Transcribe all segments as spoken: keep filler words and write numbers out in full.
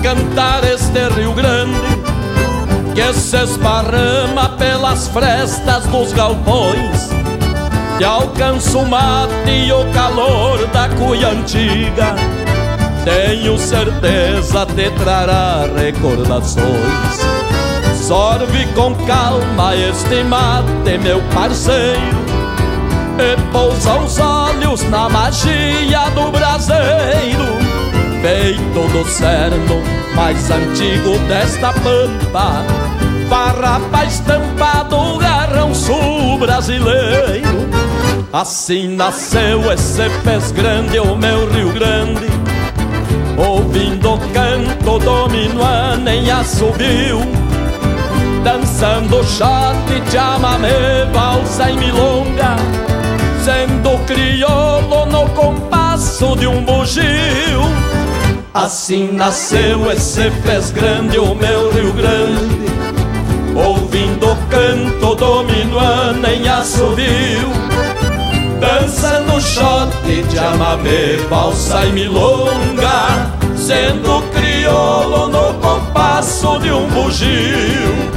cantar este Rio Grande que se esparrama pelas frestas dos galpões, que alcança o mate e o calor da cuia antiga. Tenho certeza te trará recordações. Sorve com calma este mate, meu parceiro, e pousa os olhos na magia do braseiro, feito do cerno mais antigo desta pampa, farrapa estampado o garrão sul brasileiro. Assim nasceu esse pez grande, o meu Rio Grande, ouvindo o canto do minuano em assobio, dançando shot, chamamé, valsa e milonga, sendo crioulo no compasso de um bugio. Assim nasceu esse pez grande, o meu Rio Grande, ouvindo o canto do minuano em assobio, dançando shot, chamamé, valsa e milonga, sendo crioulo no compasso de um bugio.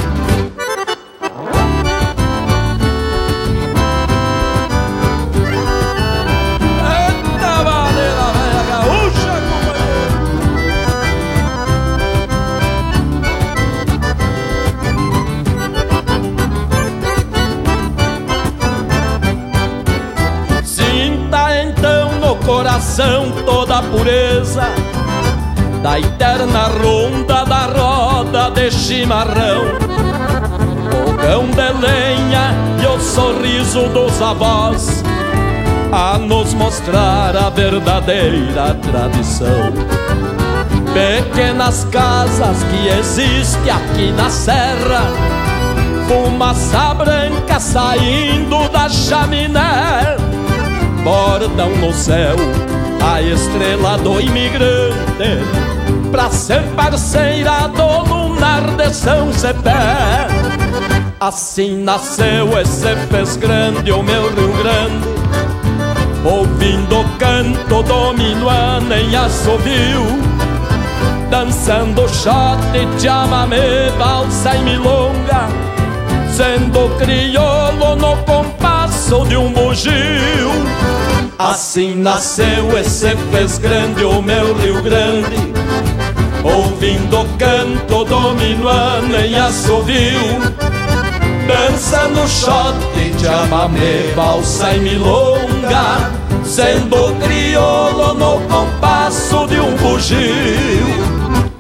Coração toda a pureza da eterna ronda da roda de chimarrão, fogão de lenha e o sorriso dos avós a nos mostrar a verdadeira tradição. Pequenas casas que existem aqui na serra, fumaça branca saindo da chaminé, bordam no céu a estrela do imigrante, pra ser parceira do lunar de São Cepé. Assim nasceu esse pez grande, o meu Rio Grande, ouvindo o canto do minuano em assobio, dançando shot, chamamé, valsa e milonga, sendo crioulo no compasso de um bugio. Assim nasceu esse pez grande, o meu Rio Grande, ouvindo o canto do minuano em assobio, dançando shot, chamamé, valsa e milonga, sendo crioulo no compasso de um bugio.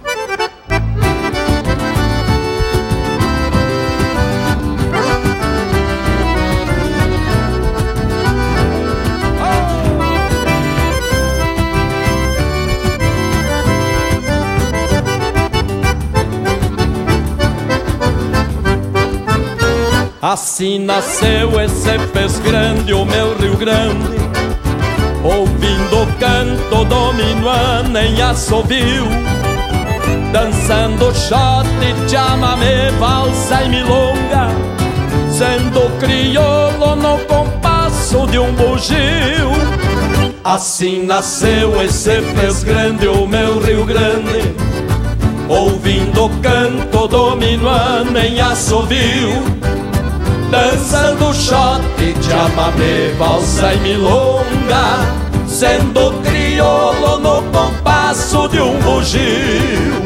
Assim nasceu esse pez grande, o meu Rio Grande, ouvindo o canto do minuano em assobio, dançando shot, chamamé, valsa e milonga, sendo crioulo no compasso de um bugio. Assim nasceu esse pez grande, o meu Rio Grande, ouvindo o canto do minuano em assobio, dançando shot, chamamé, valsa e milonga, sendo crioulo no compasso de um bugio.